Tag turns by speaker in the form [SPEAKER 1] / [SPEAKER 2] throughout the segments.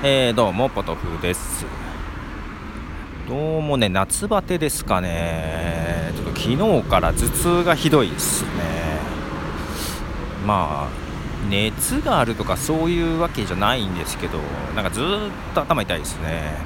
[SPEAKER 1] どうもポトフです。どうもね、夏バテですかね。ちょっと昨日から頭痛がひどいですね。まあ熱があるとかそういうわけじゃないんですけど、なんかずーっと頭痛いですね。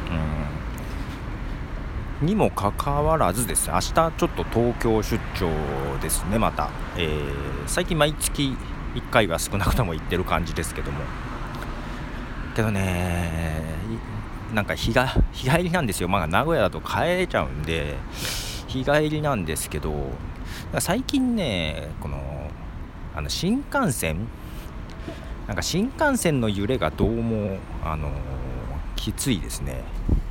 [SPEAKER 1] にもかかわらずですね、明日ちょっと東京出張ですね。また、最近毎月1回は少なくとも行ってる感じですけども、けどね、なんか日帰りなんですよ。名古屋だと帰れちゃうんで日帰りなんですけど、最近ね、新幹線の揺れがどうもきついですね。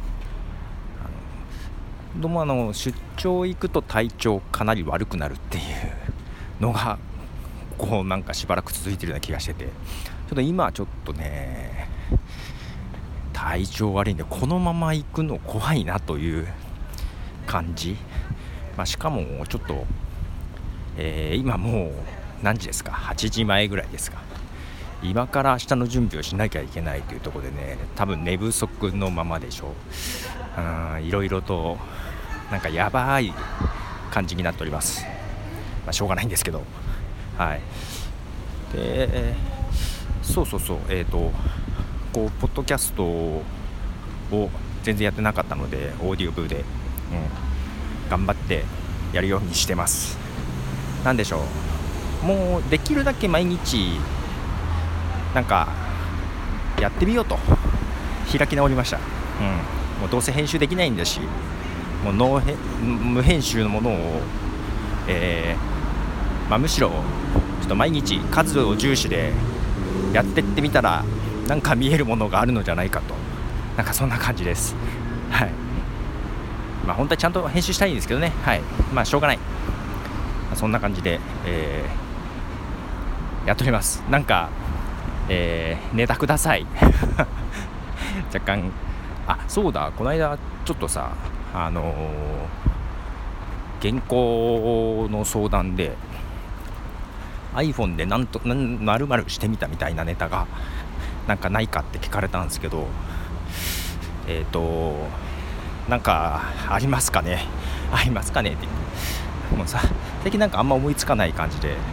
[SPEAKER 1] どうも出張行くと体調かなり悪くなるっていうのがなんかしばらく続いてるような気がしてて、ちょっと今ちょっとね体調悪いんで、このまま行くの怖いなという感じ。しかもちょっと、今もう何時ですか、8時前ぐらいですか。今から明日の準備をしなきゃいけないというところでね、多分寝不足のままでしょう。いろいろとなんかやばい感じになっております。しょうがないんですけど、はい。で、そうポッドキャストを全然やってなかったので、オーディオ部で、頑張ってやるようにしてます。なんでしょう、もうできるだけ毎日なんかやってみようと開き直りました。もうどうせ編集できないんだし、もう無編集のものを、むしろちょっと毎日数を重視でやってってみたら、なんか見えるものがあるのじゃないかと、なんかそんな感じです。はい。本当はちゃんと編集したいんですけどね。はい。しょうがない。そんな感じで、やっております。なんか、ネタください。若干、そうだ、この間ちょっとさ、原稿の相談で iPhone で〇〇してみたみたいなネタがなんかないかって聞かれたんですけど、なんかありますかねってもうさ、最近なんかあんま思いつかない感じで、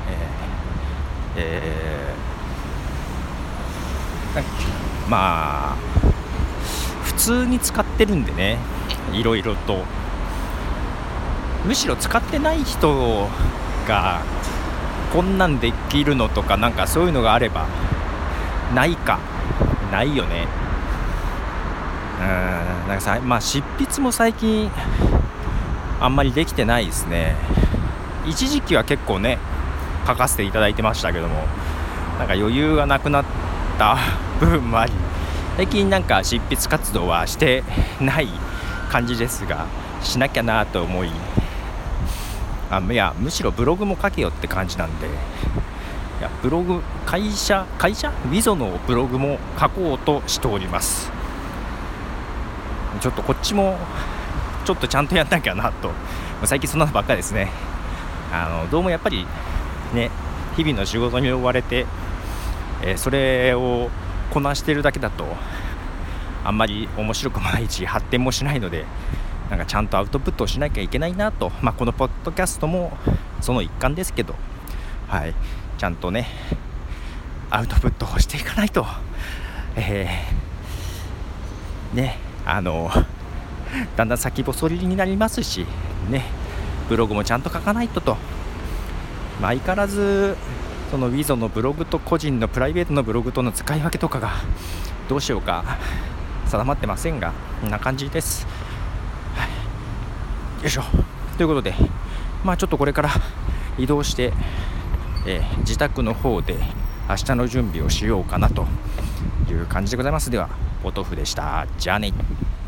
[SPEAKER 1] 普通に使ってるんでね、いろいろと。むしろ使ってない人がこんなんできるのとか、なんかそういうのがあれば。ないよね。なんかさ、執筆も最近あんまりできてないですね。一時期は結構ね書かせていただいてましたけども、なんか余裕がなくなった部分もあり、最近なんか執筆活動はしてない感じですが、しなきゃなと思い、むしろブログも書けよって感じなんで、ブログ、会社ウィゾのブログも書こうとしております。ちょっとこっちもちょっとちゃんとやんなきゃなと。最近そんなのばっかりですね。どうもやっぱりね、日々の仕事に追われて、それをこなしてるだけだとあんまり面白くもないし発展もしないので、なんかちゃんとアウトプットをしなきゃいけないなと。このポッドキャストもその一環ですけど、はい、ちゃんとねアウトプットをしていかないと、だんだん先細りになりますしね、ブログもちゃんと書かないとと。相変わらずその Wizo のブログと個人のプライベートのブログとの使い分けとかがどうしようか定まってませんが、こんな感じです。はい、よいしょ。ということで、ちょっとこれから移動して、自宅の方で明日の準備をしようかなという感じでございます。ではポトフでした。じゃあね。